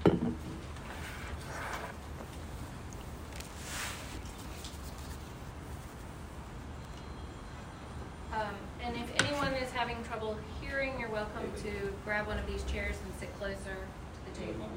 And if anyone is having trouble hearing, you're welcome to grab one of these chairs and sit closer to the table.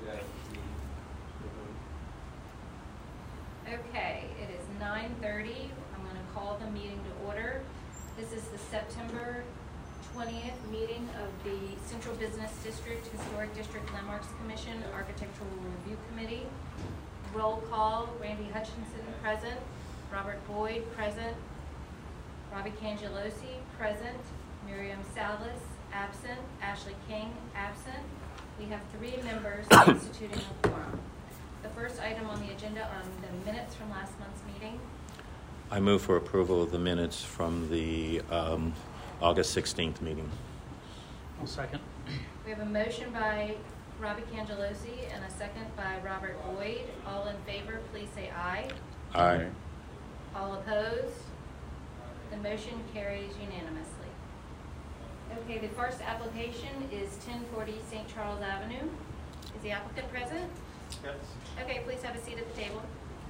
Okay, it is 9:30. I'm going to call the meeting to order. This is the September 20th meeting of the Central Business District Historic District Landmarks Commission Architectural Review Committee. Roll call: Randy Hutchinson present, Robert Boyd present, Robbie Cangelosi present, Miriam Salas absent, Ashley King absent. We have 3 members constituting a quorum. The first item on the agenda are the minutes from last month's meeting. I move for approval of the minutes from the August 16th meeting. I'll second. We have a motion by Robbie Cangelosi and a second by Robert Boyd. All in favor, please say aye. Aye. All opposed? The motion carries unanimously. Okay, the first application is 1040 St. Charles Avenue. Is the applicant present? Yes. Okay, please have a seat at the table.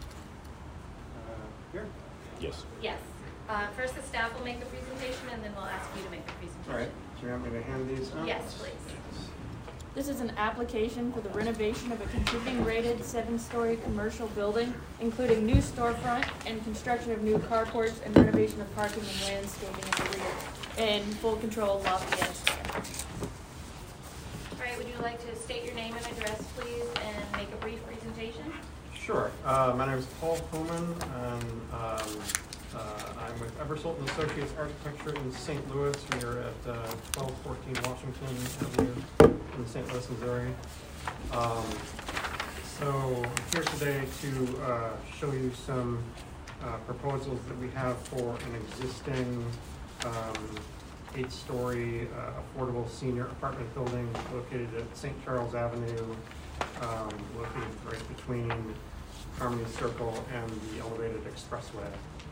Here? Yes. Yes. First, the staff will make the presentation, and then we'll ask you to make the presentation. All right. Do you want me to hand these out? Yes, please. This is an application for the renovation of a contributing rated 7-story commercial building, including new storefront and construction of new carports and renovation of parking and landscaping in the rear, in full control of Lafayette Square. All right, would you like to state your name and address, please, and make a brief presentation? Sure. My name is Paul Pullman, and I'm with Eversult and Associates Architecture in St. Louis. We are at 1214 Washington Avenue in the St. Louis, Missouri. So I'm here today to show you some proposals that we have for an existing 8-story affordable senior apartment building located at St. Charles Avenue, located right between Harmony Circle and the elevated expressway.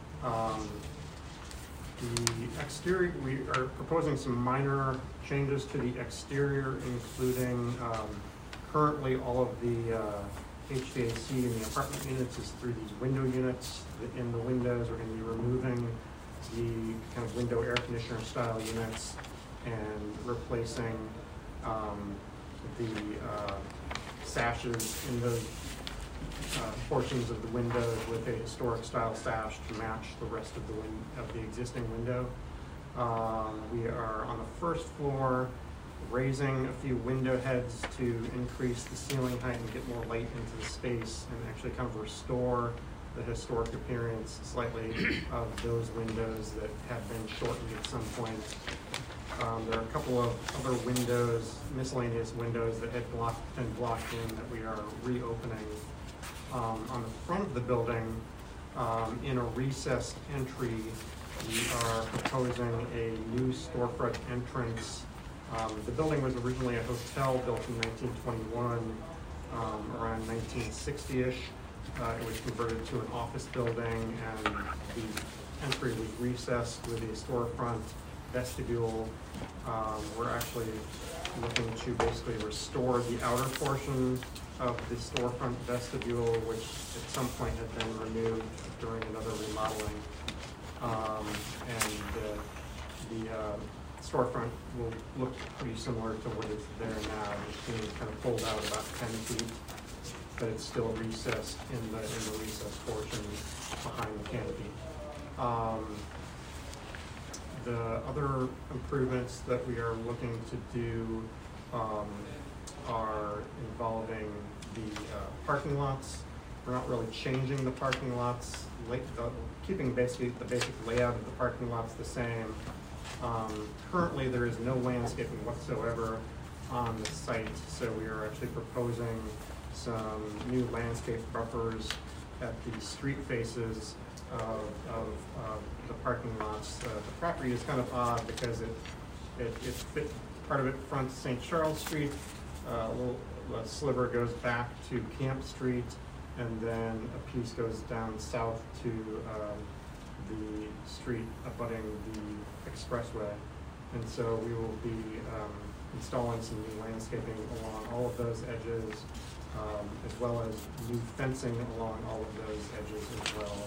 The exterior, we are proposing some minor changes to the exterior, including currently all of the HVAC in the apartment units is through these window units. In the windows, we're going to be removing the kind of window air conditioner style units and replacing the sashes in those portions of the windows with a historic style sash to match the rest of the existing window. We are on the first floor raising a few window heads to increase the ceiling height and get more light into the space and actually kind of restore the historic appearance slightly of those windows that have been shortened at some point. There are a couple of other windows, miscellaneous windows that had been blocked in that we are reopening. On the front of the building, in a recessed entry, we are proposing a new storefront entrance. The building was originally a hotel built in 1921, around 1960-ish. It was converted to an office building, and the entry was recessed with a storefront vestibule. We're actually looking to basically restore the outer portion of the storefront vestibule, which at some point had been removed during another remodeling. The storefront will look pretty similar to what is there now. It's being kind of pulled out about 10 feet, but it's still recessed in the recessed portion behind the canopy. The other improvements that we are looking to do are involving the parking lots. We're not really changing the parking lots, keeping basically the basic layout of the parking lots the same. Currently, there is no landscaping whatsoever on the site, so we are actually proposing some new landscape buffers at the street faces of the parking lots. The property is kind of odd because part of it fronts St. Charles Street, a little sliver goes back to Camp Street, and then a piece goes down south to the street abutting the expressway. And so we will be installing some new landscaping along all of those edges. as well as new fencing along all of those edges as well.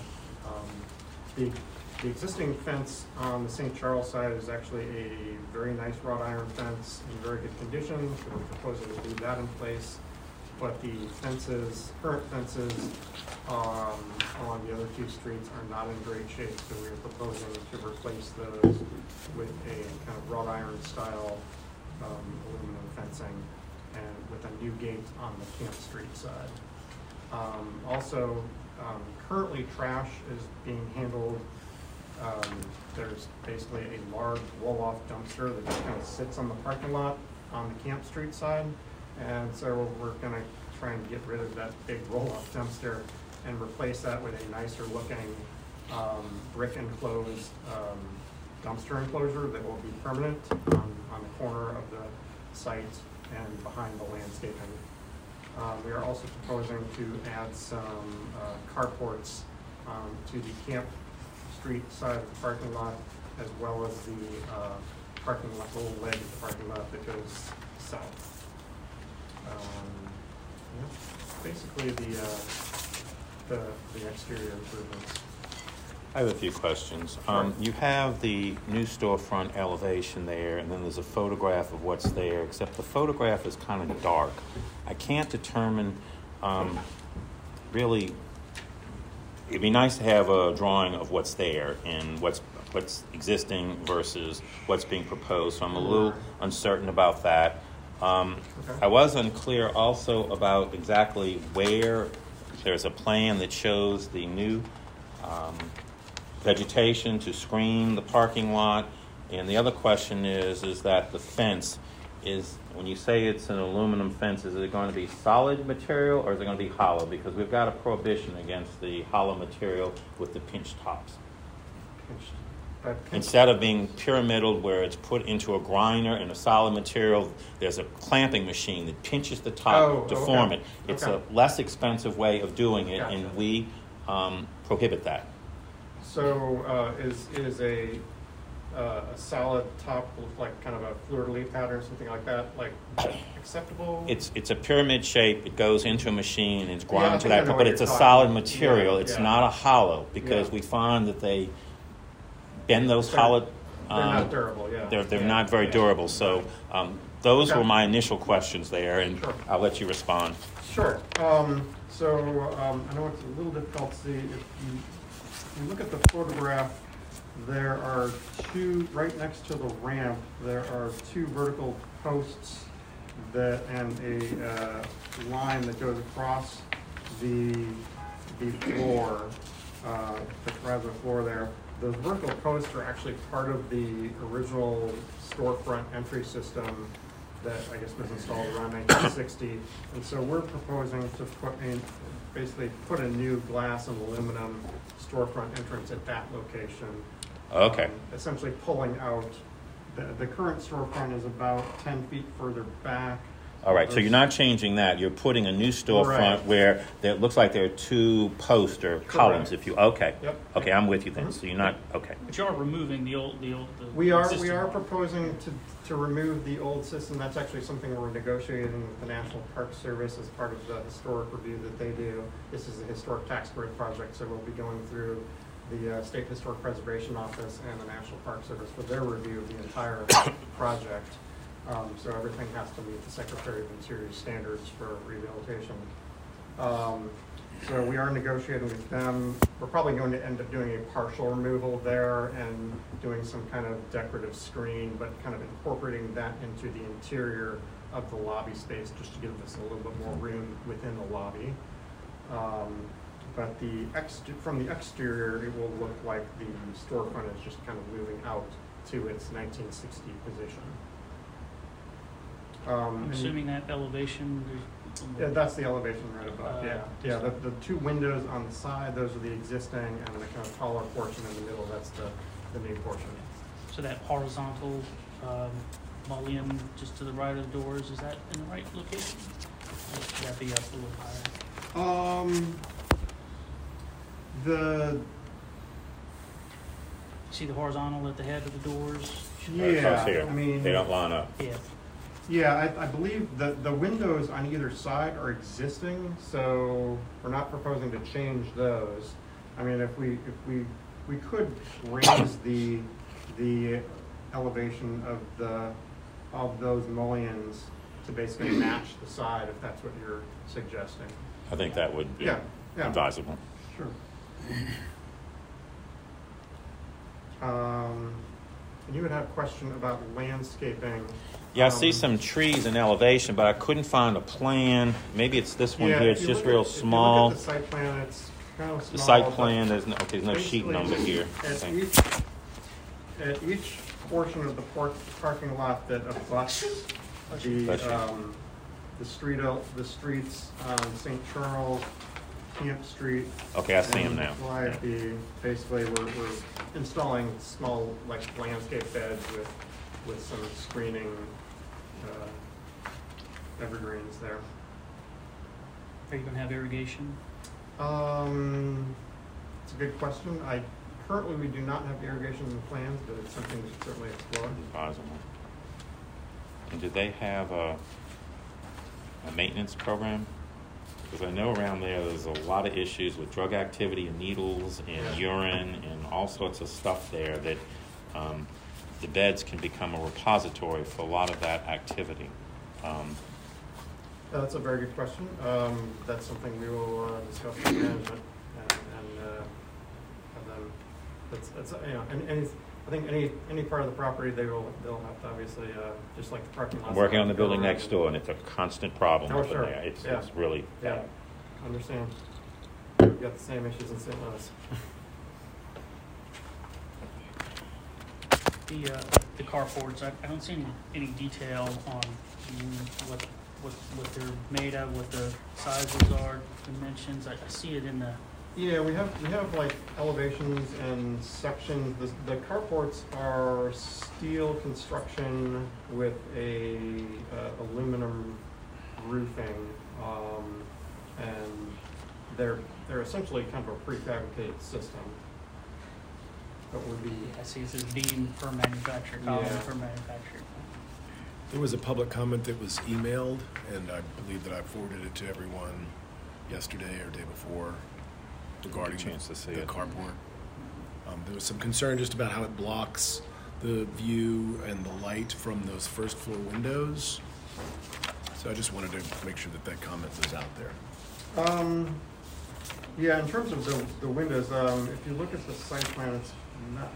The existing fence on the St. Charles side is actually a very nice wrought iron fence in very good condition, so we're proposing to leave that in place. But the fences, current fences along the other two streets are not in great shape, so we are proposing to replace those with a kind of wrought iron style aluminum fencing and with a new gate on the Camp Street side. Currently trash is being handled. There's basically a large roll-off dumpster that just kind of sits on the parking lot on the Camp Street side. And so we're going to try and get rid of that big roll-off dumpster and replace that with a nicer looking brick enclosed dumpster enclosure that will be permanent on the corner of the site and behind the landscaping. We are also proposing to add some carports to the Camp Street side of the parking lot, as well as the parking lot, little leg of the parking lot that goes south. Basically the exterior improvements. I have a few questions. You have the new storefront elevation there, and then there's a photograph of what's there, except the photograph is kind of dark. I can't determine, really, it'd be nice to have a drawing of what's there and what's existing versus what's being proposed, so I'm a little uncertain about that. Okay. I was unclear also about exactly where. There's a plan that shows the new vegetation to screen the parking lot, and the other question is that the fence is, when you say it's an aluminum fence, is it going to be solid material or is it going to be hollow? Because we've got a prohibition against the hollow material with the pinch tops. Instead of being pyramidal where it's put into a grinder and a solid material, there's a clamping machine that pinches the top to form it. It's a less expensive way of doing it, Gotcha. and we prohibit that. So is a solid top with like kind of a fleur-de-lis pattern or something like that, like acceptable? It's a pyramid shape. It goes into a machine and it's ground I to think I that, know but what it's a you're solid talking about. material. Yeah, it's yeah. not a hollow, because Yeah. we find that they bend those They're- hollow. They're not durable, yeah. They're not very durable. So those Okay. were my initial questions there, and Sure. I'll let you respond. Sure. I know it's a little difficult to see. If you look at the photograph, there are two, right next to the ramp, there are two vertical posts and a line that goes across the floor, the floor there. Those vertical posts are actually part of the original storefront entry system that I guess was installed around 1960. And so we're proposing to put a new glass and aluminum storefront entrance at that location. Okay. Essentially pulling out, the current storefront is about 10 feet further back. All right, so you're not changing that. You're putting a new storefront Correct. where it looks like there are two posts or columns, if you. Okay. Yep. Okay, I'm with you then. Mhm. So you're not. Okay. But you are removing the We are existing- proposing to remove the old system. That's actually something we're negotiating with the National Park Service as part of the historic review that they do. This is a historic tax credit project, so we'll be going through the State Historic Preservation Office and the National Park Service for their review of the entire project. So everything has to meet the Secretary of Interior standards for rehabilitation. So we are negotiating with them. We're probably going to end up doing a partial removal there and doing some kind of decorative screen, but kind of incorporating that into the interior of the lobby space just to give us a little bit more room within the lobby. But from the exterior, it will look like the storefront is just kind of moving out to its 1960 position. I'm assuming that elevation. Yeah, that's the elevation right above, yeah. this Yeah, the two windows on the side, those are the existing, and the kind of taller portion in the middle, that's the new portion. So that horizontal mullion just to the right of the doors, is that in the right location? Or should that be up a little higher? See the horizontal at the head of the doors? Across here. I mean, they don't line up. Yeah. Yeah, I believe the windows on either side are existing, so we're not proposing to change those. I mean, if we could raise the elevation of those mullions to basically match the side, if that's what you're suggesting. I think that would be Yeah. advisable. Sure. And you would have a question about landscaping. Yeah, I see some trees in elevation, but I couldn't find a plan. Maybe it's this one here. It's just real small. If you look at the site plan, it's kind of small. The site plan, there's no sheet basically, number here. At each portion of the parking lot that abuts the streets on St. Charles, Camp Street. Okay, I see them now. Basically, we're installing small landscape beds with some screening evergreens there. Are you gonna have irrigation? It's a good question. Currently, we do not have irrigation in the plans, but it's something we should certainly explore. Advisable. And do they have a maintenance program? Because I know around there's a lot of issues with drug activity and needles and urine and all sorts of stuff there that the beds can become a repository for a lot of that activity. That's a very good question. That's something we will discuss with management and have them. That's and I think any part of the property they'll have to obviously just like the parking lot. I'm working on the building next door, and it's a constant problem up in sure. there. It's really bad. Understand. We've got the same issues in St. Louis. The carports, I don't see any detail on what they're made of, what the sizes are, dimensions. I see it in the. Yeah, we have like elevations and sections. The carports are steel construction with a aluminum roofing, and they're essentially kind of a prefabricated system. That would be. I see it says beam per manufacturer, column per manufacturer. There was a public comment that was emailed, and I believe that I forwarded it to everyone yesterday or day before regarding the carport. There was some concern just about how it blocks the view and the light from those first floor windows. So I just wanted to make sure that comment was out there. Yeah, in terms of the windows, if you look at the site plan, it's not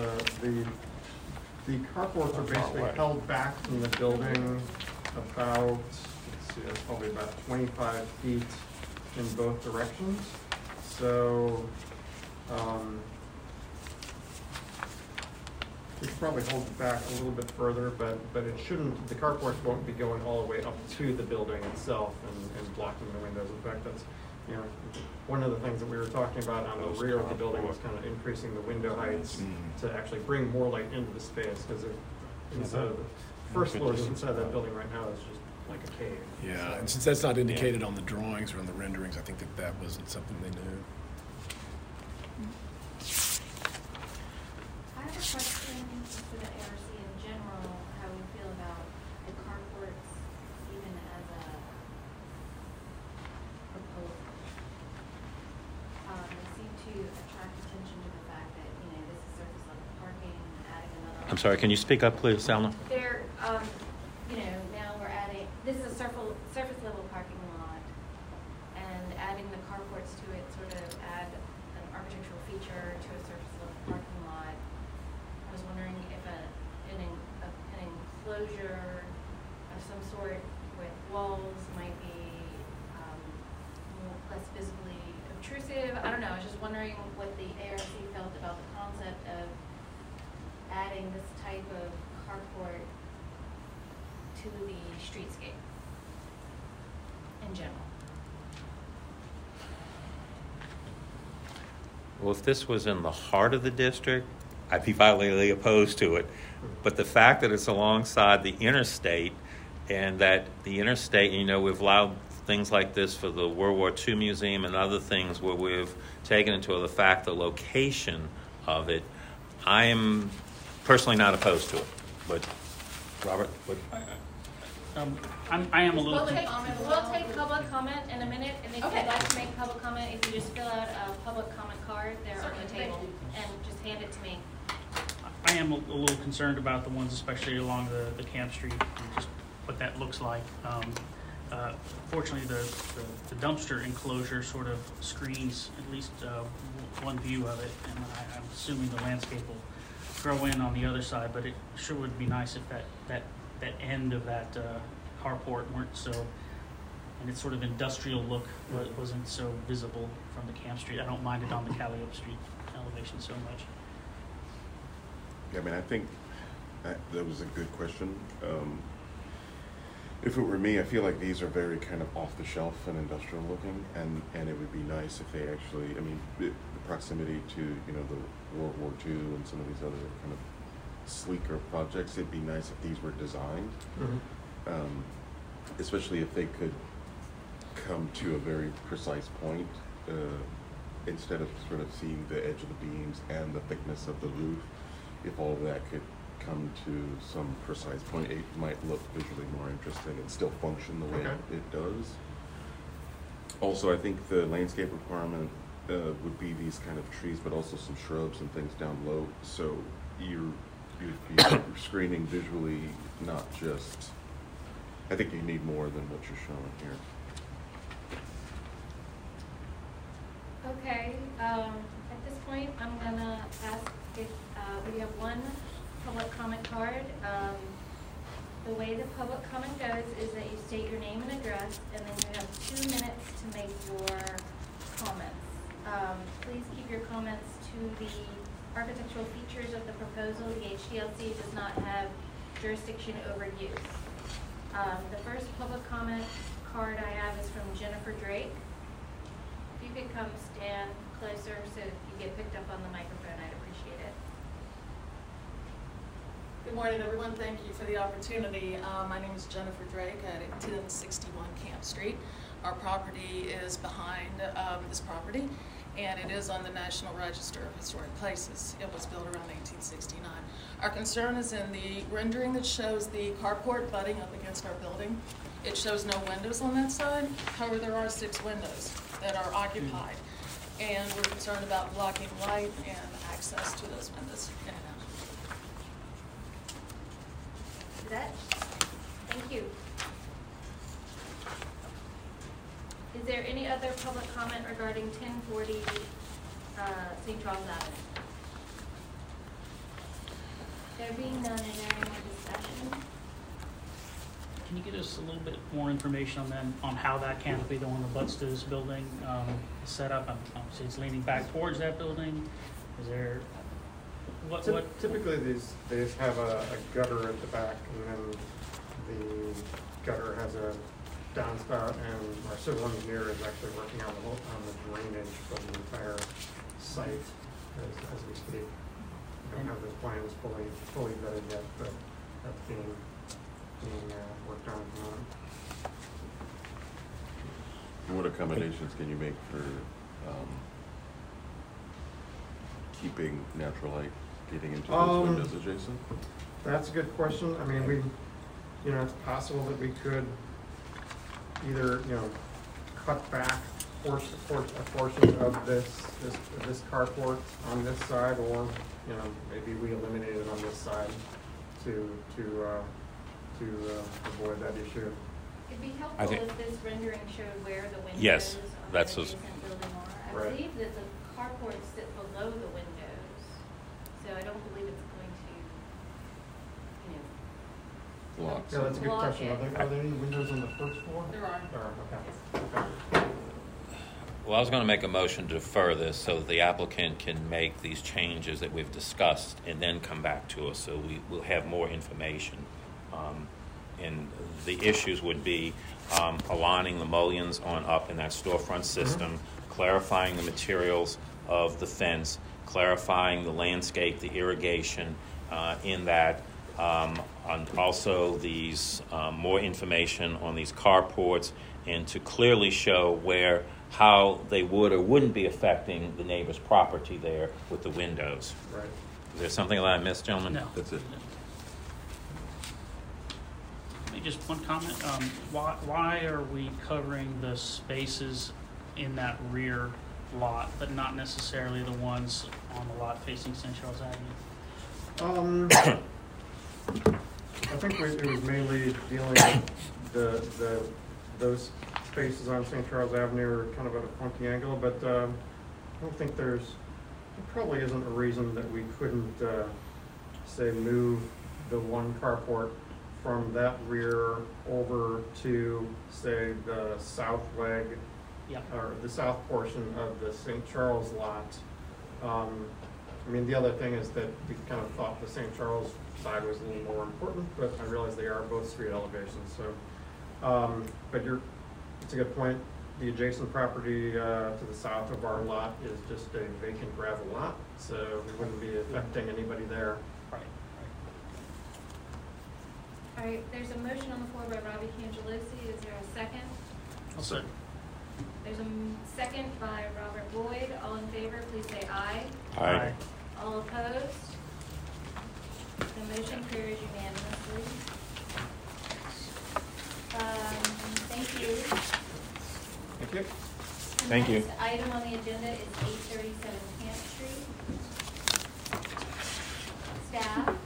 the carports are basically held back from the building about, let's see, that's probably about 25 feet in both directions. So it probably holds it back a little bit further, but it shouldn't. The carports won't be going all the way up to the building itself and blocking the windows. In fact, that's one of the things that we were talking about on the rear of the building was kind of increasing the window heights to actually bring more light into the space, because inside of the first floor inside that building right now is just like a cave. Yeah, and since that's not indicated on the drawings or on the renderings, I think that wasn't something they knew. I have a question for the ARC in general, how we feel about the carports even as a proposal. They seem to attract attention to the fact that, this is surface level parking, adding another. I'm sorry, can you speak up, please, Salma? They're, now we're adding, this is a surface level parking lot, and adding the carports to it sort of add an architectural feature to a surface level parking lot. I was wondering if an enclosure of some sort with walls might be less visibly obtrusive. I don't know. I was just wondering what the ARC felt about the concept of adding this type of carport to the streetscape in general. Well, if this was in the heart of the district, I'd be violently opposed to it. But the fact that it's alongside the interstate, and that the interstate, we've allowed things like this for the World War II Museum and other things where we've taken into the fact the location of it, I am personally not opposed to it. But, Robert? I am a little. We'll take public comment in a minute, and if Okay. you'd like to make public comment, if you just fill out a public comment card there on the table and just hand it to me. I am a little concerned about the ones, especially along the Camp Street, and just what that looks like. Fortunately, the dumpster enclosure sort of screens at least one view of it, and I'm assuming the landscape will grow in on the other side. But it sure would be nice if that end of that carport weren't so, and its sort of industrial look wasn't so visible from the Camp Street. I don't mind it on the Calliope Street elevation so much. Yeah, I mean, I think that was a good question. If it were me, I feel like these are very kind of off the shelf and industrial looking, and it would be nice if they actually, I mean, the proximity to, you know, the World War II and some of these other kind of sleeker projects, it'd be nice if these were designed, especially if they could come to a very precise point, instead of sort of seeing the edge of the beams and the thickness of the roof. If all of that could come to some precise point, it might look visually more interesting and still function the way it does. Also, I think the landscape requirement would be these kind of trees, but also some shrubs and things down low. So you'd be screening visually, not just. I think you need more than what you're showing here. Okay, at this point, I'm gonna ask if we have one public comment card. The way the public comment goes is that you state your name and address, and then you have 2 minutes to make your comments. Please keep your comments to the architectural features of the proposal. The HDLC does not have jurisdiction over use. The first public comment card I have is from Jennifer Drake. If you could come stand closer so you get picked up on the microphone, I'd appreciate it. Good morning, everyone. Thank you for the opportunity. My name is Jennifer Drake at 1061 Camp Street. Our property is behind this property, and it is on the National Register of Historic Places. It was built around 1869. Our concern is in the rendering that shows the carport butting up against our building. It shows no windows on that side. However, there are 6 windows that are occupied, and we're concerned about blocking light and access to those windows in and out. Thank you. Is there any other public comment regarding 1040 St. Charles Avenue? There being none, is there any more discussion? Can you give us a little bit more information on how that canopy, the one that butts to this building, is set up? So it's leaning back towards that building. Is there what? Typically, they just have a gutter at the back, and then the gutter has a downspout, and our civil engineer is actually working on the drainage for the entire site as we speak. We don't have those plans fully vetted yet, but that's being worked on at the moment. What accommodations can you make for keeping natural light getting into those windows adjacent? That's a good question. I mean, it's possible that we could either, cut back a portion of this carport on this side, or, maybe we eliminate it on this side to avoid that issue. It'd be helpful if this rendering showed where the windows Yes, on that's the what's- adjacent building are. I Right. believe that the carports sit below the windows, so I don't believe it's going to, Blocks. Yeah, that's a good Block question. it. Are there any windows on the first floor? There are. Okay. Well, I was going to make a motion to defer this so that the applicant can make these changes that we've discussed and then come back to us, so we will have more information. And the issues would be aligning the mullions on up in that storefront system, clarifying the materials of the fence, clarifying the landscape, the irrigation in that, and also these more information on these carports, and to clearly show how they would or wouldn't be affecting the neighbor's property there with the windows. Right. Is there something that I missed, gentlemen? No. That's it. just one comment. Why are we covering the spaces in that rear lot, but not necessarily the ones on the lot facing St. Charles Avenue? I think it was mainly dealing with those spaces on St. Charles Avenue are kind of at a funky angle, but I don't think there probably isn't a reason that we couldn't, say, move the one carport from that rear over to, say, the south leg, or the south portion of the St. Charles lot. I mean, the other thing is that we kind of thought the St. Charles side was a little more important, but I realize they are both street elevations. So, but it's a good point. The adjacent property to the south of our lot is just a vacant gravel lot, so we wouldn't be affecting anybody there. Right. All right, there's a motion on the floor by Robbie Cangelosi. Is there a second? I'll second. There's a second by Robert Boyd. All in favor, please say aye. Aye. All opposed? The motion carries unanimously. Thank you. Thank you. Thank you. The next item on the agenda is 837 Camp Street. Staff.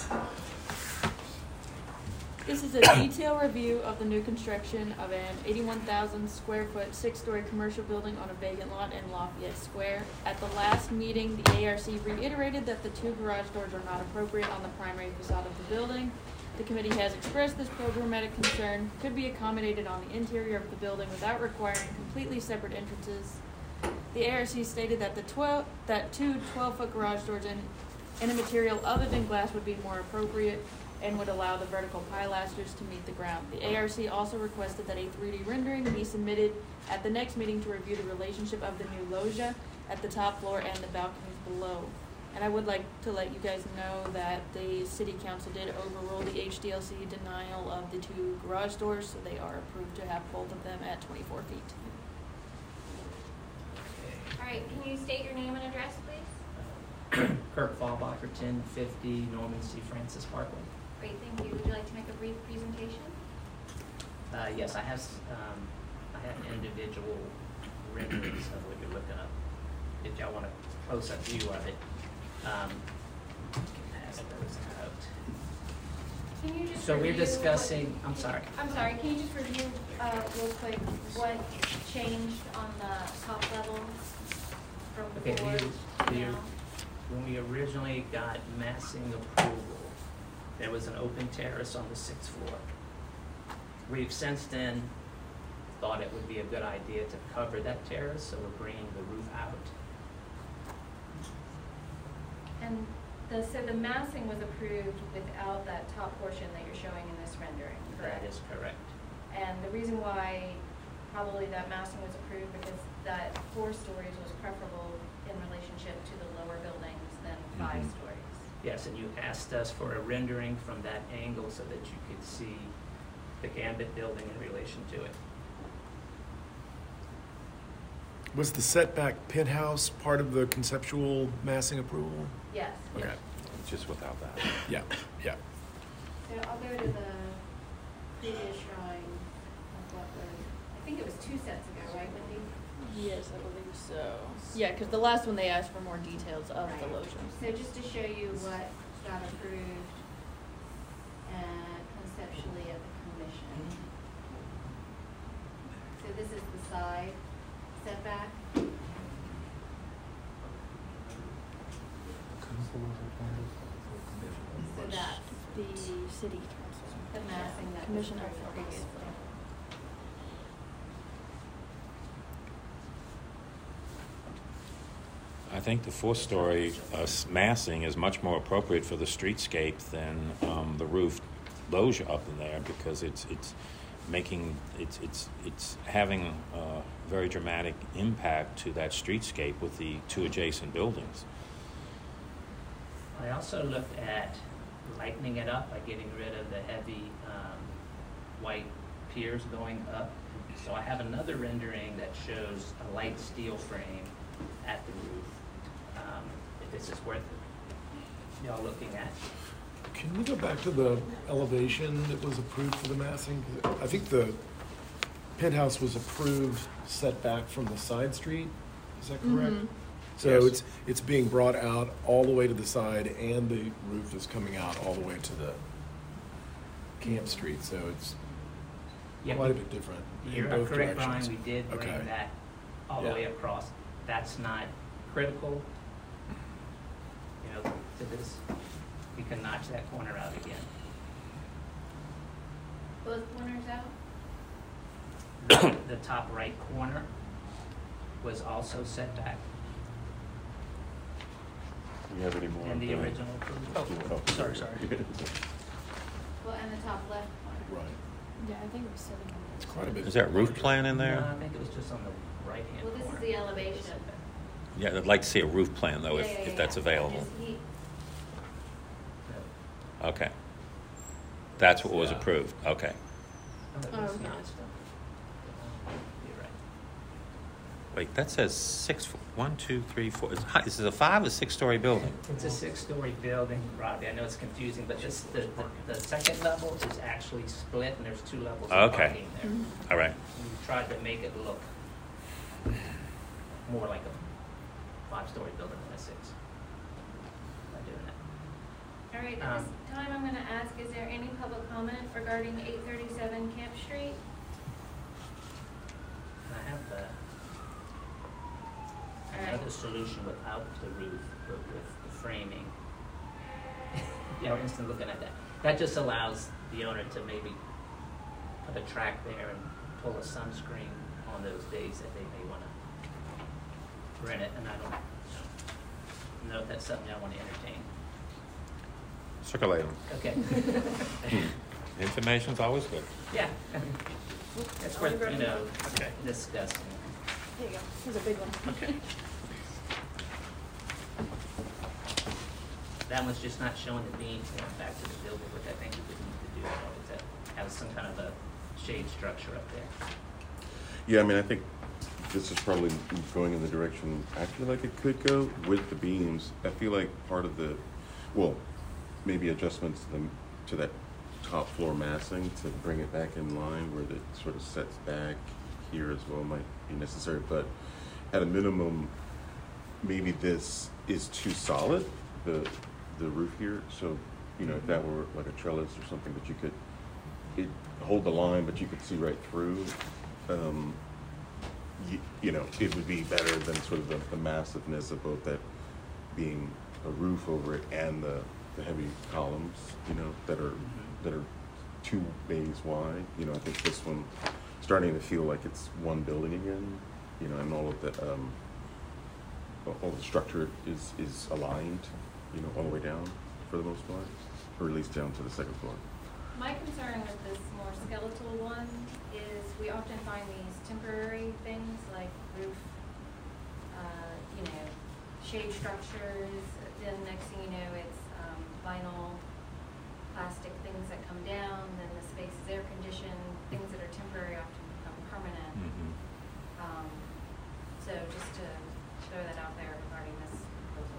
This is a detailed review of the new construction of an 81,000 square foot 6-story commercial building on a vacant lot in Lafayette Square. At the last meeting, the ARC reiterated that the 2 garage doors are not appropriate on the primary facade of the building. The committee has expressed this programmatic concern could be accommodated on the interior of the building without requiring completely separate entrances. The ARC stated that two 12-foot garage doors in a material other than glass would be more appropriate and would allow the vertical pilasters to meet the ground. The ARC also requested that a 3D rendering be submitted at the next meeting to review the relationship of the new loggia at the top floor and the balconies below. And I would like to let you guys know that the City Council did overrule the HDLC denial of the 2 garage doors, so they are approved to have both of them at 24 feet. All right, can you state your name and address, please? Kirk Fallbacher, 1050 Norman C. Francis Parkway. Great, thank you. Would you like to make a brief presentation? Yes, I have individual renderings of what you're looking up. If y'all want to post a view of it, pass those out. Can you just So we're review discussing. I'm sorry. I'm sorry. Can you just review real quick what changed on the top level from before to now? When we originally got massing approval, there was an open terrace on the 6th floor. We've since then thought it would be a good idea to cover that terrace, so we're bringing the roof out. And so the massing was approved without that top portion that you're showing in this rendering, correct? That is correct. And the reason why probably that massing was approved because that 4 stories was preferable in relationship to the lower buildings than 5 stories. Yes, and you asked us for a rendering from that angle so that you could see the Gambit building in relation to it. Was the setback penthouse part of the conceptual massing approval? Yes. Okay. Just without that. Yeah. So I'll go to the previous drawing of what was, I think it was 2 sets ago, right, Wendy? Yes, I believe so. Yeah, because the last one they asked for more details of the Right. loggia. So just to show you what got approved conceptually at the commission. So this is the side setback. So that's The city council. the massing that was Commission approved of previously. I think the 4-story massing is much more appropriate for the streetscape than the roof loggia up in there because it's having a very dramatic impact to that streetscape with the 2 adjacent buildings. I also looked at lightening it up by getting rid of the heavy white piers going up. So I have another rendering that shows a light steel frame at the roof. If this is worth y'all looking at. Can we go back to the elevation that was approved for the massing? I think the penthouse was approved setback from the side street, is that correct? Mhm. So Yes. it's being brought out all the way to the side, and the roof is coming out all the way to the Camp Street, so it's Yeah, quite a bit different in You're both correct, Brian, directions. we did bring Okay. that all the Yeah. way across. That's not critical, you know, to this. We can notch that corner out again. Both corners out? The top right corner was also set back Do you have any more? in the Brian? original approval. Oh, sorry. Well, and the top left corner. Right. Yeah, I think it was 700. It's quite a bit. Is that roof plan in No, there? I think it was just on the right-hand Well, corner. this is the elevation. Yeah, I'd like to see a roof plan though, Yeah, if yeah, that's yeah. available. Just he- No. Okay. That's what was Yeah. approved, okay. Oh, Oh, it's okay. not. You're right. Wait, that says 6, 1, 2, 3, 4. Is this a 5 or 6-story building? It's a 6-story building, Robbie. I know it's confusing, but this, the second level is actually split, and there's 2 levels of Okay. parking there. Mhm. All right. We tried to make it look more like a 5-story building than a 6 by doing that. All right, at this time, I'm gonna ask, is there any public comment regarding 837 Camp Street? And I have All right. another solution without the roof, but with the framing. You know, instant looking at that. That just allows the owner to maybe put a track there and pull a sunscreen on those days that they may want to rent it, and I don't know if that's something I want to entertain. Circulate them. Okay. Information's always good. Yeah. That's worth, you know, discussing. There you go. Here's a big one. Okay. That one's just not showing the beams going back to the building, which I think we would need to do, is to have some kind of a shade structure up there. Yeah, I mean, I think this is probably going in the direction I feel like it could go with the beams. I feel like part of the, well, maybe adjustments to that top floor massing to bring it back in line where it sort of sets back here as well might be necessary. But at a minimum, maybe this is too solid, the roof here. So, you know, if that were like a trellis or something that you could hold the line, but you could see right through. You know, it would be better than sort of the massiveness of both that being a roof over it and the heavy columns, you know, that are 2 bays wide. You know, I think this one starting to feel like it's one building again, you know, and all of the structure is aligned, you know, all the way down for the most part, or at least down to the second floor. My concern with this more skeletal one is we often find these temporary things like roof, you know, shade structures. Then next thing you know, it's vinyl, plastic things that come down. Then the space is air conditioned. Things that are temporary often become permanent. So just to throw that out there regarding this proposal.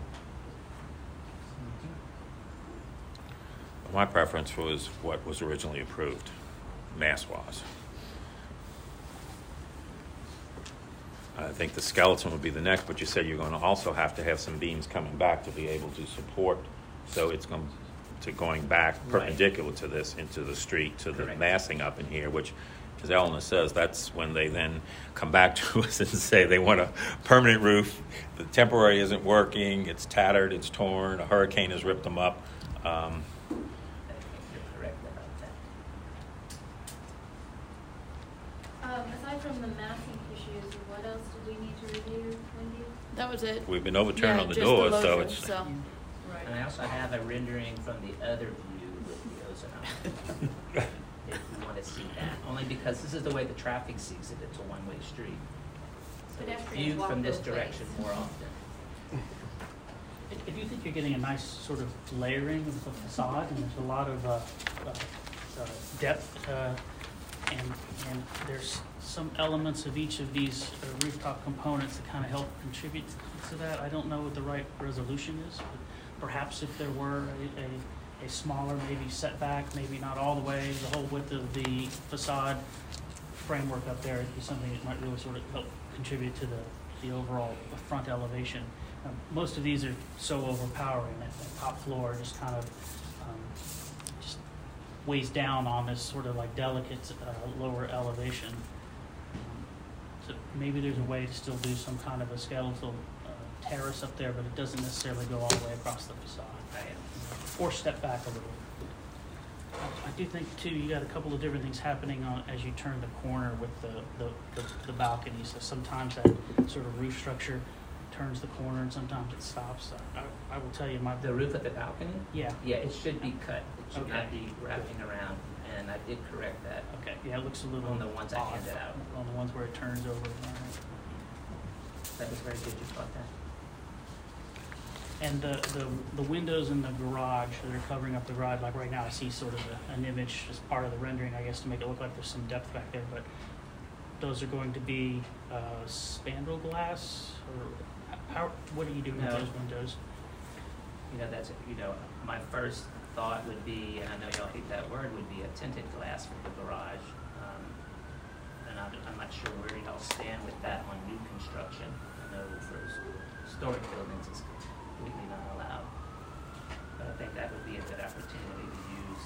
My preference was what was originally approved, mass-wise. I think the skeleton would be the next, but you said you're going to also have to have some beams coming back to be able to support. So it's going back perpendicular to this into the street, to the Correct. massing up in here, which, as Eleanor says, that's when they then come back to us and say they want a permanent roof. The temporary isn't working. It's tattered. It's torn. A hurricane has ripped them up. I think you're correct about that. Aside from the massing issues, what else did we need to review, Wendy? That was it. We've been overturned Yeah, on the just door, so logo, it's. so. And I also have a rendering from the other view with the ozone. If you want to see that, only because this is the way the traffic sees it. It's a one-way street. So it's Pedestrians viewed walk from this both direction ways. more often. If you think you're getting a nice sort of layering of the facade, and there's a lot of depth, and there's some elements of each of these rooftop components that kind of help contribute to that. I don't know what the right resolution is, but perhaps if there were a smaller maybe setback, maybe not all the way, the whole width of the facade framework up there would be something that might really sort of help contribute to the overall front elevation. Most of these are so overpowering that the top floor just kind of just weighs down on this sort of like delicate lower elevation. So maybe there's a way to still do some kind of a skeletal terrace up there, but it doesn't necessarily go all the way across the facade. Or step back a little. I do think too, you got a couple of different things happening as you turn the corner with the balcony. So sometimes that sort of roof structure turns the corner, and sometimes it stops. I will tell you, The roof of the balcony? Yeah. Yeah, it should be cut. It should Okay. not be wrapping around, and I did correct that. Okay. Yeah, it looks a little On the ones I off handed out. on the ones where it turns over. All right. That was very good, you caught that. And the windows in the garage that are covering up the garage, like right now I see sort of an image as part of the rendering, I guess, to make it look like there's some depth back there, but those are going to be spandrel glass, or what are you doing with No. those windows? My first thought would be, and I know y'all hate that word, would be a tinted glass for the garage. And I'm not sure where y'all stand with that on new construction. I know for historic buildings it's completely not allowed. But I think that would be a good opportunity to use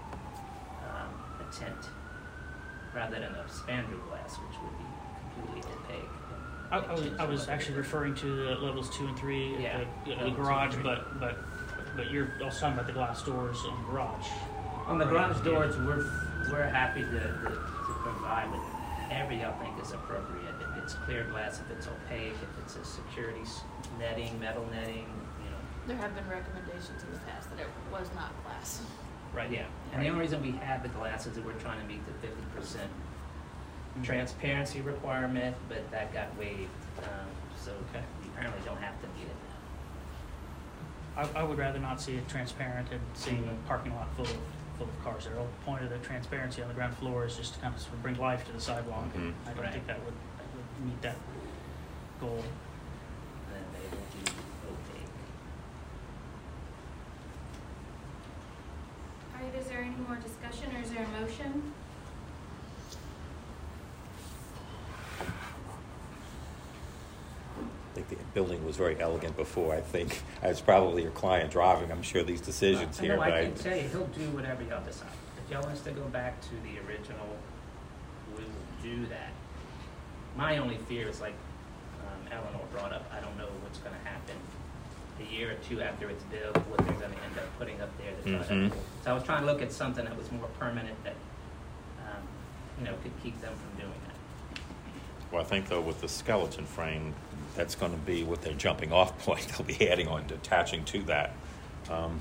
a tint rather than a spandrel glass, which would be completely opaque. I was actually referring to the levels 2 and 3 Yeah. the Level 2 garage, and 3. but you're also talking about the glass doors on the garage. On the garage doors, we're happy to provide whatever y'all think is appropriate. If it's clear glass, if it's opaque, if it's a security netting, metal netting, There have been recommendations in the past that it was not glass. Right. Yeah. And the only reason we have the glass is that we're trying to meet the 50% transparency requirement, but that got waived. So we apparently don't have to meet it now. I would rather not see it transparent and seeing a parking lot full of cars. The whole point of the transparency on the ground floor is just to kind of sort of bring life to the sidewalk. Mhm. I don't think that would meet that goal. And then they will do opaque. All right, is there any more discussion, or is there a motion? I think the building was very elegant before. I think it's probably your client driving, I'm sure, these decisions here. No, I But can tell you, he'll do whatever y'all decide. If y'all want us to go back to the original, we will do that. My only fear is like Eleanor brought up, I don't know what's going to happen a year or two after it's built, what they're going to end up putting up there. Mhm. So I was trying to look at something that was more permanent that, could keep them from doing that. Well, I think, though, with the skeleton frame, that's going to be what their jumping off point. They'll be adding on, attaching to that. So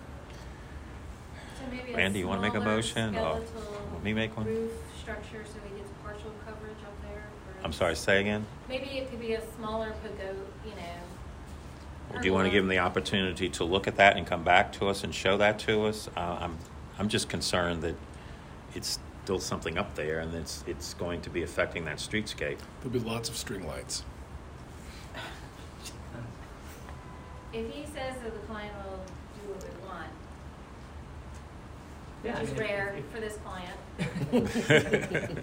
maybe Randy, you wanna make a smaller motion, or skeletal want me make one? Roof structure so he gets partial coverage up there. I'm sorry, say again? Maybe it could be a smaller pagoda, Or do you want to give them the opportunity to look at that and come back to us and show that to us? I'm just concerned that it's still something up there, and it's going to be affecting that streetscape. There'll be lots of string lights. If he says that the client will do what we want, Yeah, which is I mean, rare if- for this client.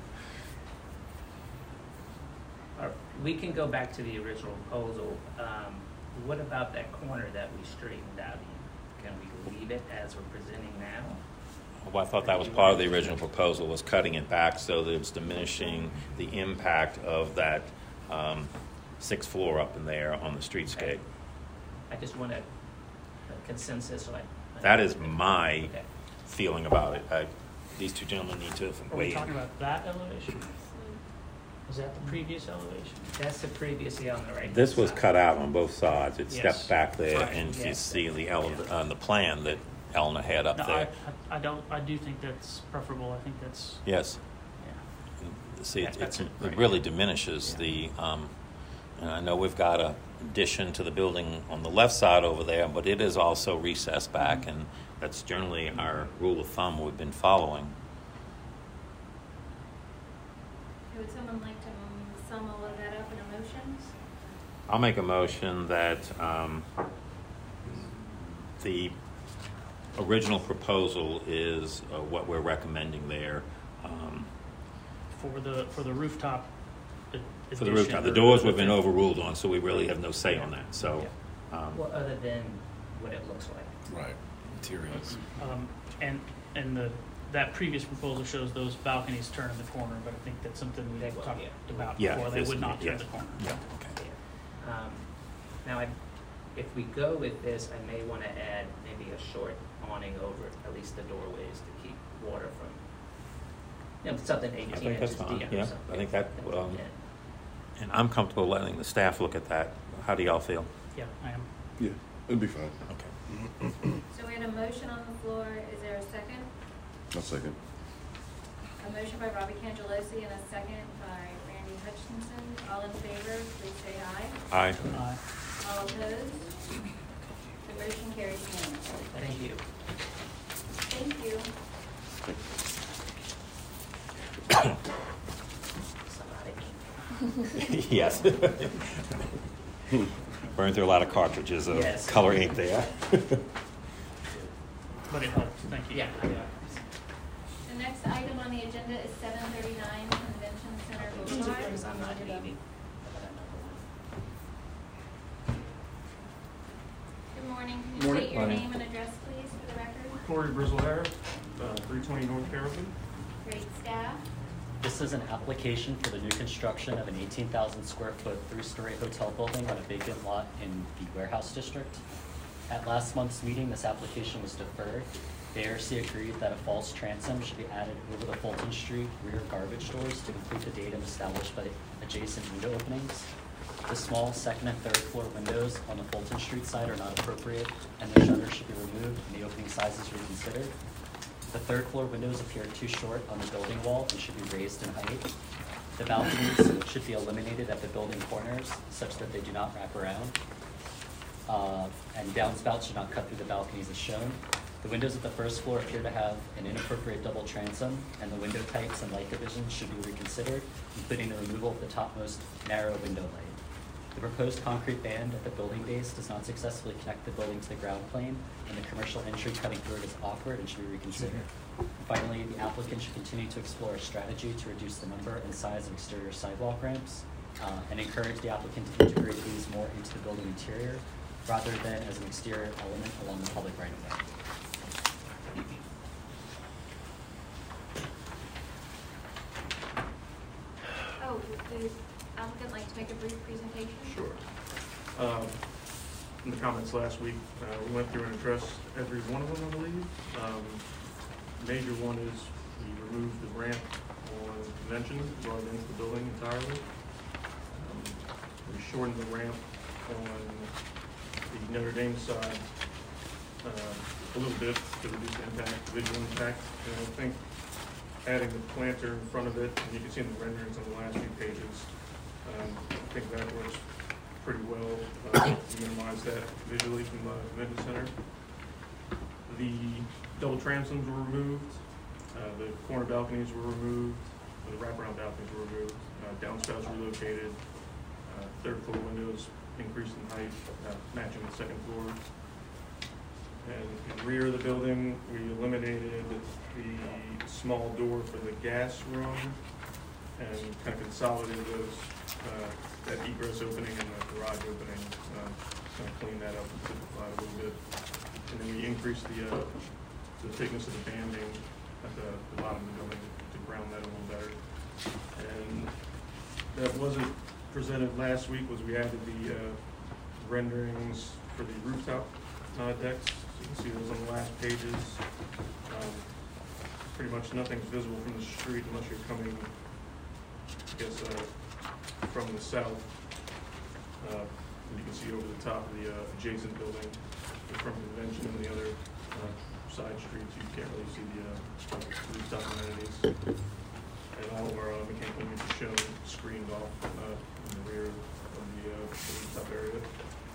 We can go back to the original proposal. What about that corner that we straightened out? Can we leave it as we're presenting now? Well, I thought that was part of the original proposal, was cutting it back so that it's diminishing the impact of that sixth floor up in there on the streetscape. I just want a consensus. That is my Okay. feeling about it. These two gentlemen need to Are we weigh talking in. about that elevation? Is that the previous elevation? That's the previous year on the right. This was side. cut out on both sides. It stepped Yes. back there, Right. and you Yes. see on the plan that Elna had up No, there. I do think that's preferable. I think that's, Yes. yeah. See, That's it right. really diminishes Yeah. the, and I know we've got a addition to the building on the left side over there, but it is also recessed back, and that's generally our rule of thumb we've been following. Would someone like to sum all of that up in a motion? I'll make a motion that the original proposal is what we're recommending there. For the rooftop. For the rooftop, the doors we've been overruled on, so we really have no say on that. So, Well, other than what it looks like. Right, materials. That previous proposal shows those balconies turn in the corner, but I think that's something we They will, talked yeah. about Yeah, before. They this- would not yeah. turn the corner. yeah, okay. Now, if we go with this, I may want to add maybe a short awning over at least the doorways to keep water from, something 18 I think that's inches fine. deep or Yeah, something. I think that. Yeah. And I'm comfortable letting the staff look at that. How do y'all feel? Yeah, I am. Yeah, it'll be fine. Okay. So we had a motion on the floor. Is there a second? I'll second. A motion by Robbie Cangelosi and a second by Randy Hutchinson. All in favor, please say aye. Aye. All opposed? The motion carries unanimously. Thank you. Thank you. Somebody. Yes. Burned through a lot of cartridges of Yes. color ink there. But it helps. Thank you. Yeah. The next item on the agenda is 739 Convention Center Boulevard. I'm not Evie. Good morning. Can you Morning. state your Morning. name and address, please, for the record? Corey Brizzle-Harris, 320 North Carrollton. Great staff. This is an application for the new construction of an 18,000 square foot, 3-story hotel building on a vacant lot in the warehouse district. At last month's meeting, this application was deferred. The ARC agreed that a false transom should be added over the Fulton Street rear garbage doors to complete the datum established by adjacent window openings. The small second and third floor windows on the Fulton Street side are not appropriate, and the shutters should be removed and the opening sizes reconsidered. The third floor windows appear too short on the building wall and should be raised in height. The balconies should be eliminated at the building corners such that they do not wrap around. And downspouts should not cut through the balconies as shown. The windows at the first floor appear to have an inappropriate double transom, and the window types and light division should be reconsidered, including the removal of the topmost narrow window light. The proposed concrete band at the building base does not successfully connect the building to the ground plane, and the commercial entry cutting through it is awkward and should be reconsidered. Finally, the applicant should continue to explore a strategy to reduce the number and size of exterior sidewalk ramps, and encourage the applicant to integrate these more into the building interior, rather than as an exterior element along the public right-of-way. Oh, would the applicant like to make a brief presentation? Sure. In the comments last week, we went through and addressed every one of them, I believe. Major one is we removed the ramp on Convention, brought it into the building entirely. We shortened the ramp on the Notre Dame side a little bit to reduce the impact, visual impact. And I think adding the planter in front of it, and you can see in the renderings on the last few pages, I think that works pretty well to minimize that visually from the convention center. The double transoms were removed, the corner balconies were removed, the wraparound balconies were removed, downspouts relocated, third floor windows increased in height, matching the second floor. And in the rear of the building, we eliminated the small door for the gas room and kind of consolidated those, that egress opening and the garage opening, kind of clean that up and simplify it a little bit. And then we increased the thickness of the banding at the bottom of the building to ground that a little better. And that wasn't presented last week, was we added the renderings for the rooftop decks. So you can see those on the last pages. Pretty much nothing's visible from the street unless you're coming, I guess, from the south. And you can see over the top of the adjacent building from Convention and the other side streets. You can't really see the rooftop amenities. And all of our mechanical units are shown screened off in the rear of the rooftop area.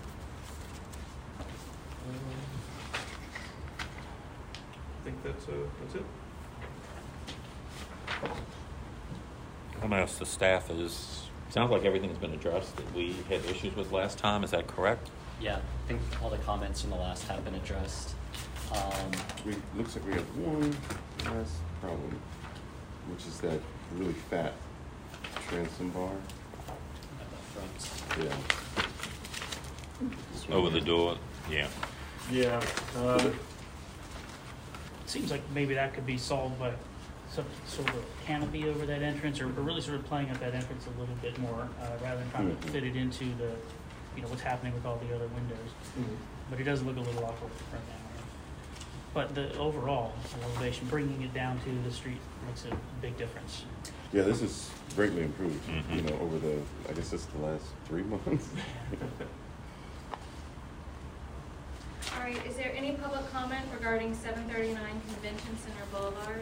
I think that's it. I'm gonna ask the staff sounds like everything's been addressed that we had issues with last time. Is that correct? Yeah, I think all the comments from the last have been addressed. Looks like we have one last problem, which is that really fat transom bar. At the front. Yeah. This one Over the here. door, yeah. Yeah, It seems like maybe that could be solved by some sort of canopy over that entrance, or really sort of playing up that entrance a little bit more, rather than trying to fit it into the, what's happening with all the other windows. But it does look a little awkward right now. But the overall elevation, bringing it down to the street makes a big difference. Yeah, this is greatly improved, over the, I guess it's the last 3 months. All right, is there any public comment regarding 739 Convention Center Boulevard?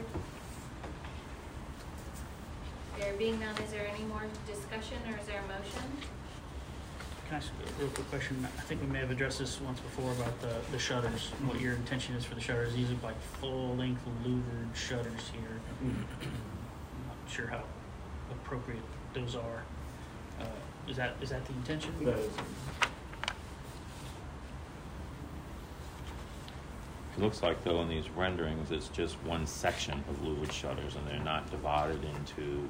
There being none, is there any more discussion or is there a motion? Can I ask a real quick question? I think we may have addressed this once before about the shutters, and what your intention is for the shutters. These are like full-length louvered shutters here. I'm not sure how appropriate those are. Is that the intention? that is, It looks like though in these renderings, it's just one section of louvered shutters and they're not divided into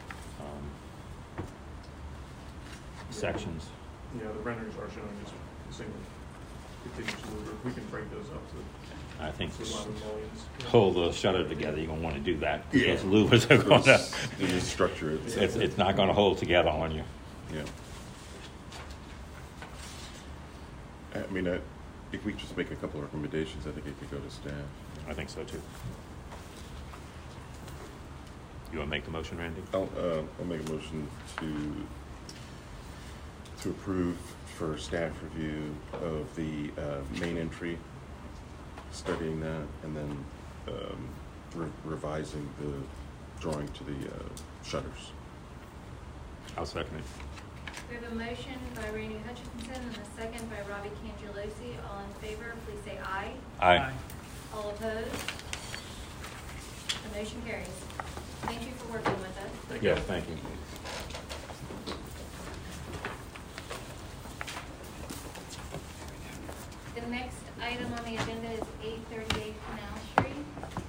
sections. yeah, the renderings are showing just a single continuous louver. We can break those up I think to 11 millions. pull the shutter together, you're gonna wanna do that. Yeah. Those louvers are gonna, The structure itself. it's not gonna hold together on you. Yeah. I mean, if we just make a couple of recommendations, I think it could go to staff. I think so too. You wanna make the motion, Randy? I'll make a motion to approve for staff review of the main entry, studying that, and then revising the drawing to the shutters. I'll second it. We have a motion by Randy Hutchinson and a second by Robbie Cangelosi. All in favor, please say aye. Aye. All opposed? The motion carries. Thank you for working with us. Yeah, thank you. The next item on the agenda is 838 Canal Street.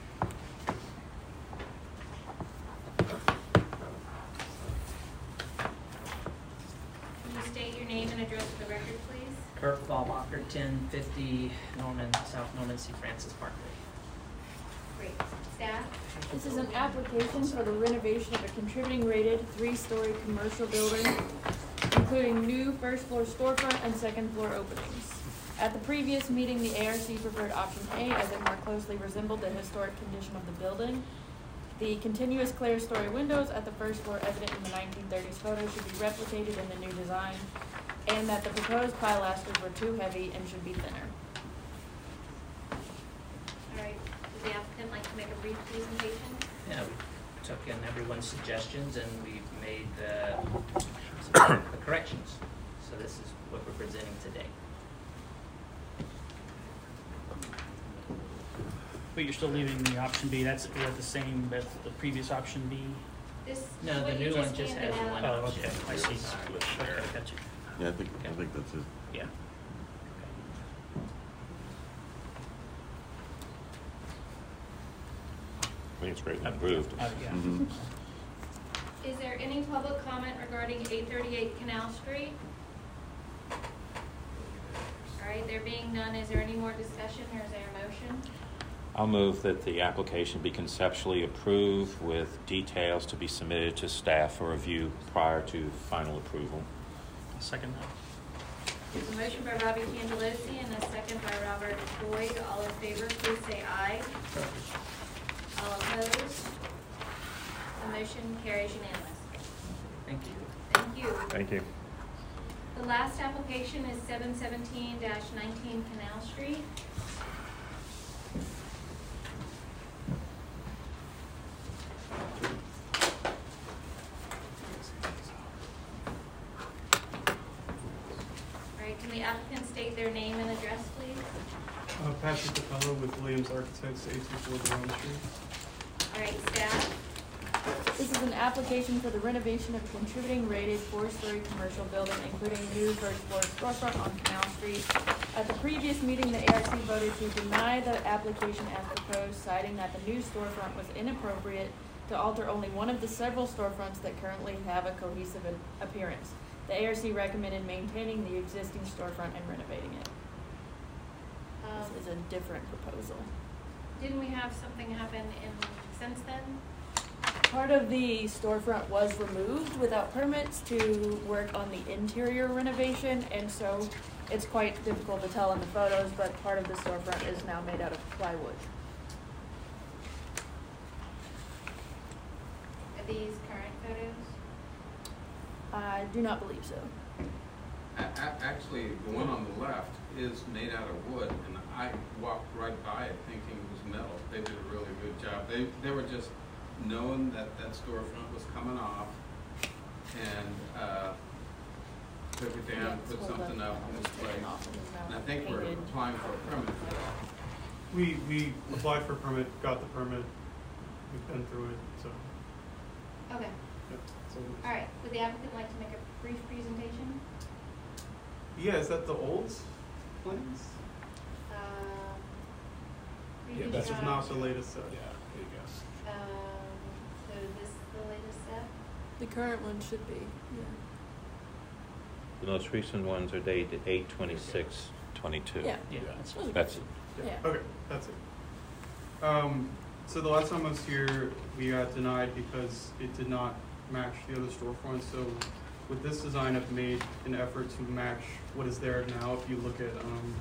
Can you state your name and address for the record, please? Kurt Ballbacher, 1050 South Norman C. Francis Parkway. Great. Staff? This is an application for the renovation of a contributing rated 3-story commercial building, including new first-floor storefront and second-floor openings. At the previous meeting, the ARC preferred option A as it more closely resembled the historic condition of the building. The continuous clear-story windows at the first floor evident in the 1930s photo should be replicated in the new design, and that the proposed pilasters were too heavy and should be thinner. All right. Would the applicant like to make a brief presentation? Yeah, we took in everyone's suggestions and we've made the corrections. So this is what we're presenting today. But you're still leaving the option B. Is that the same as the previous option B? This No, is the what you new one just handed has out. one Oh, option. okay. I see. Sorry. Okay, got you. Yeah, I think that's it. Yeah. I think it's greatly improved. Yeah. Mm-hmm. Is there any public comment regarding 838 Canal Street? All right, there being none, is there any more discussion or is there a motion? I'll move that the application be conceptually approved with details to be submitted to staff for review prior to final approval. I'll second that. There's a motion by Robbie Cangelosi and a second by Robert Boyd. All in favor, please say aye. All opposed? The motion carries unanimously. Thank you. Thank you. Thank you. The last application is 717-19 Canal Street. All right, can the applicant state their name and address, please? Patrick DeFellow with Williams Architects, 824 Brown Street. All right, staff? This is an application for the renovation of a contributing rated 4-story commercial building, including a new first floor storefront on Canal Street. At the previous meeting, the ARC voted to deny the application as proposed, citing that the new storefront was inappropriate to alter only one of the several storefronts that currently have a cohesive appearance. The ARC recommended maintaining the existing storefront and renovating it. This is a different proposal. Didn't we have something happen since then? Part of the storefront was removed without permits to work on the interior renovation, and so it's quite difficult to tell in the photos, but part of the storefront is now made out of plywood. Are these current photos? I do not believe so. Actually, the one on the left is made out of wood, and I walked right by it thinking it was metal. They did a really good job. They were just knowing that that storefront was coming off, and took it down, put something up in its place. And I think we're applying for a permit for that. We applied for a permit, got the permit, we've been through it, so. Okay. Yeah, so All right. Would the applicant like to make a brief presentation? yeah, is that the old plans? Previous This is not drawings. the latest set. Yeah, there you go. So this is the latest set? The current one should be, The most recent ones are dated 8/26/22. yeah. Yeah, that's That's it. Yeah. Okay, that's it. So the last time I was here, we got denied because it did not match the other storefront. So with this design, I've made an effort to match what is there now. If you look at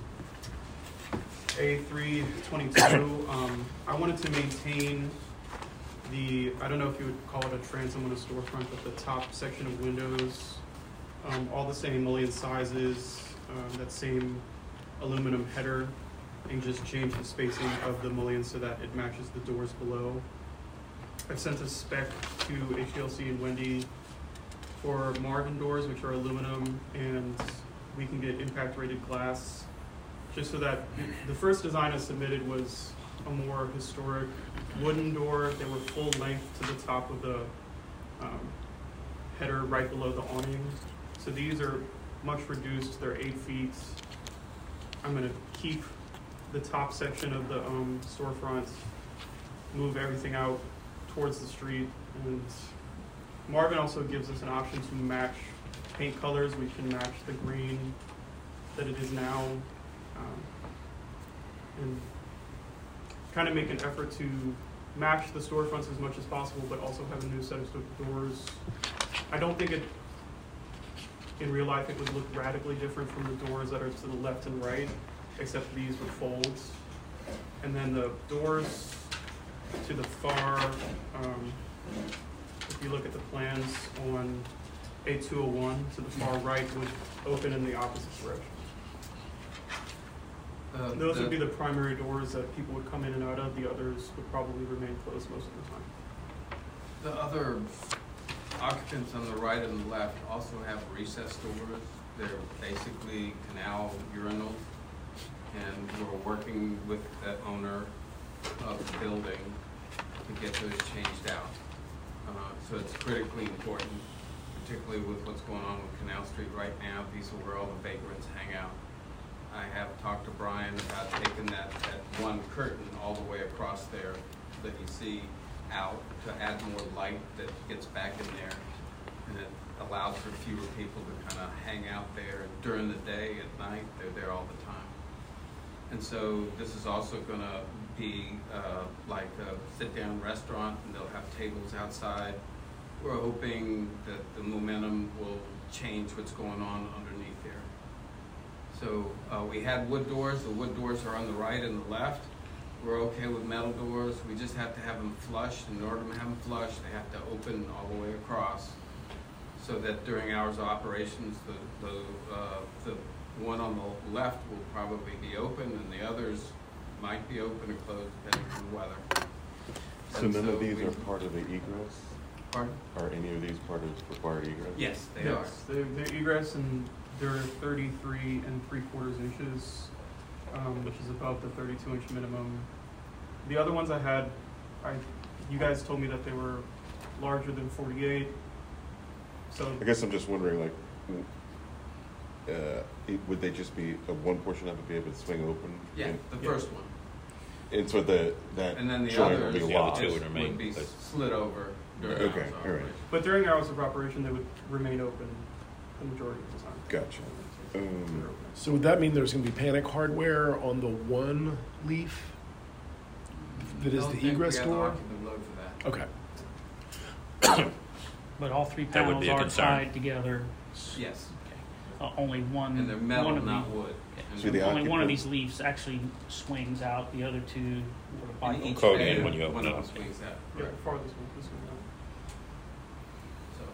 A322, I wanted to maintain I don't know if you would call it a transom on a storefront, but the top section of windows, all the same mullion sizes, that same aluminum header, and just change the spacing of the mullion so that it matches the doors below. I've sent a spec to HDLC and Wendy for Marvin doors, which are aluminum, and we can get impact rated glass, just so that the first design I submitted was a more historic wooden door. They were full length to the top of the header right below the awning. So these are much reduced, they're 8 feet. I'm gonna keep the top section of the storefront, move everything out towards the street, and Marvin also gives us an option to match paint colors. We can match the green that it is now, and kind of make an effort to match the storefronts as much as possible, but also have a new set of doors. I don't think in real life it would look radically different from the doors that are to the left and right, except these with folds. And then the doors to the far, if you look at the plans on A201, to the far right would open in the opposite direction. Those would be the primary doors that people would come in and out of. The others would probably remain closed most of the time. The other occupants on the right and the left also have recessed doors. They're basically canal urinals, and we're working with the owner of the building to get those changed out. So it's critically important, particularly with what's going on with Canal Street right now. These are where all the vagrants hang out. I have talked to Brian about taking that one curtain all the way across there that you see out to add more light that gets back in there, and it allows for fewer people to kind of hang out there during the day. At night, they're there all the time. And so this is also going to be like a sit-down restaurant, and they'll have tables outside. We're hoping that the momentum will change what's going on underneath there. So we had wood doors. The wood doors are on the right and the left. We're okay with metal doors. We just have to have them flush. In order to have them flush, they have to open all the way across, so that during hours of operations, the one on the left will probably be open, and the others might be open or closed depending on the weather. So none of these are part of the egress? Pardon? Are any of these part of required egress? Yes, they are. Yes, they're egress, and they're 33 3/4 inches, which is above the 32-inch minimum. The other ones I had, you guys told me that they were larger than 48. So I guess I'm just wondering, like, would they just be one portion of it be able to swing open? Yeah, And, the first one. and so that And then the joint others would be the other locked. two would remain- would be slid over during Okay, hours of all right. operation. But during hours of operation, they would remain open the majority of the time. Gotcha. They're open. So would that mean there's going to be panic hardware on the one leaf that is Don't the think we egress have the door? occupant load for that. Okay. But all three That would panels be a are concern. tied together. Yes, Only one. and they're metal, one of not the- wood. And See, the Only one of occupant- these leaves actually swings out. The other two sort of and bite. each Code bay, in when you open one it of up. them swings out. Yeah, Right. farthest one, this one. So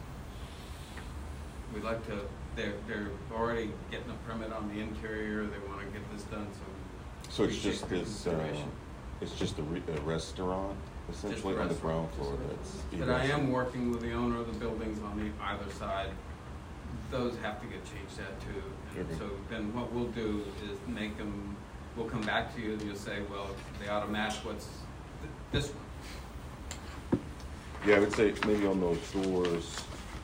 we'd like to. They're already getting a permit on the interior. They want to get this done. So it's appreciate just their this, consideration. it's just a restaurant, essentially, on the ground floor that's. But I am working with the owner of the buildings on the either side. Those have to get changed out too. And Okay. so then what we'll do is make them, we'll come back to you and you'll say, well, they ought to match what's this one. Yeah, I would say maybe on those doors,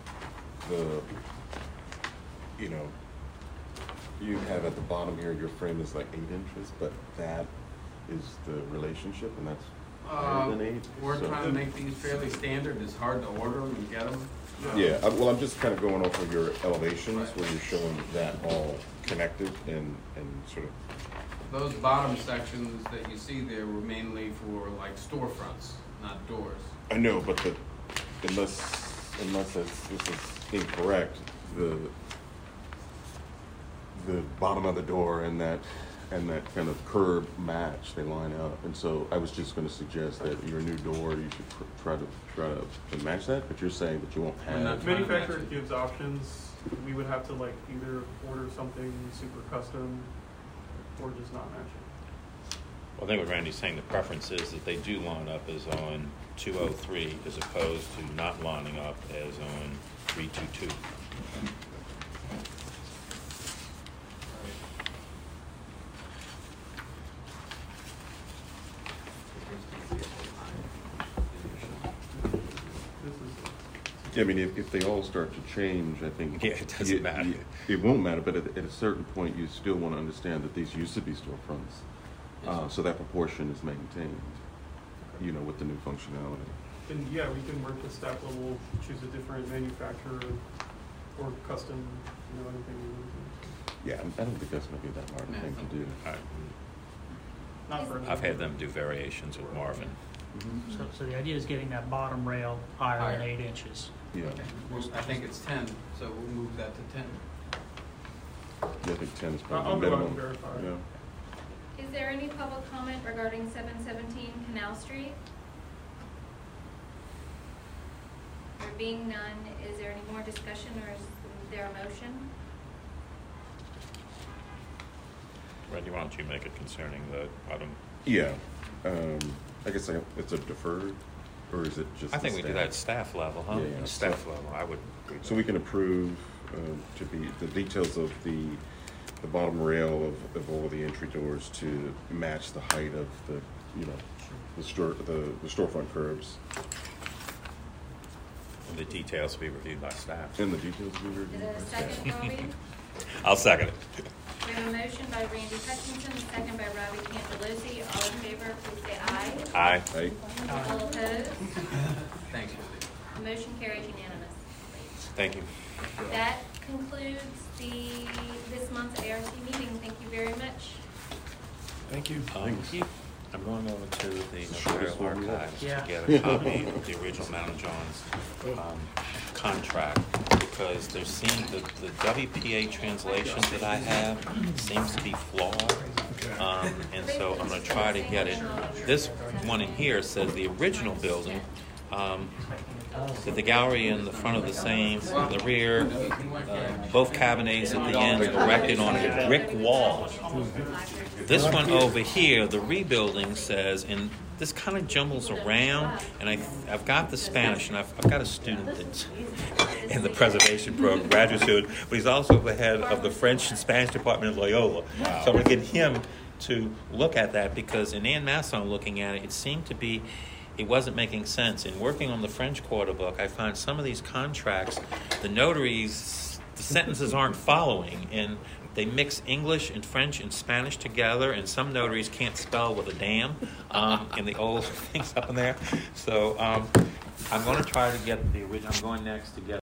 you have at the bottom here, your frame is like 8 inches, but that is the relationship, and that's higher than 8. We're so- trying to make these fairly standard. It's hard to order them and get them. Yeah, well, I'm just kind of going off of your elevations Right. where you're showing that all connected and sort of, Those bottom sections that you see there were mainly for like storefronts, not doors. I know, but unless this is incorrect, the bottom of the door and that kind of curb match, they line up. And so I was just going to suggest that your new door, you should try to match that, but you're saying that you won't We're not have. trying to Manufacturer match it. gives options. We would have to like either order something super custom or just not match it. Well, I think what Randy's saying, the preference is that they do line up as on 203 as opposed to not lining up as on 322. This is Yeah, I mean, if they all start to change, I think. Yeah, it doesn't matter. It won't matter, but at a certain point, you still want to understand that these used to be storefronts. So that proportion is maintained, with the new functionality. And yeah, we can work to staff level, choose a different manufacturer or custom, anything we want to. Yeah, I don't think that's going to be that hard a thing to do. Not for I've had them do variations with Marvin. So the idea is getting that bottom rail higher than Higher. 8 inches. Yeah, I think it's 10, so we'll move that to 10. yeah, I think 10 is I'll probably go out minimum. and verify. Yeah. Is there any public comment regarding 717 Canal Street? There being none, is there any more discussion or is there a motion? Randy, why don't you make it concerning the item? Yeah, I guess it's a deferred, or is it just? I think the we do that at staff level, huh? Yeah, yeah. Staff level, I would. So we can approve to be the details of the bottom rail of all of the entry doors to match the height of the storefront curbs, And the details to be reviewed by staff. and the details we Is reviewed. it a second, Robbie? I'll second it. We have a motion by Randy Hutchinson, a second by Robbie Cantalozzi. All in favor, please say aye. Aye. Right? All opposed? Thanks, Randy. The motion carries unanimous. Thank you. That concludes this month's ARC meeting. Thank you very much. Thank you. I'm going over to the shortest Notarial one yet. Archives Yeah. to get a copy of the original Mount John's contract because there seems the WPA translation that I have seems to be flawed. And so I'm going to try to get it. This one in here says the original building, that the gallery in the front of the same, the rear, both cabinets at the ends erected on a brick wall. This one over here, the rebuilding says, and this kind of jumbles around, and I've got the Spanish, and I've got a student that's in the preservation program, graduate student, but he's also the head of the French and Spanish department at Loyola. So I'm going to get him to look at that because in Ann Masson looking at it, it seemed to be, it wasn't making sense. In working on the French Quarter book, I found some of these contracts, the notaries, the sentences aren't following, and they mix English and French and Spanish together, and some notaries can't spell with a damn in the old things up in there. So I'm going to try to get the original. I'm going next to get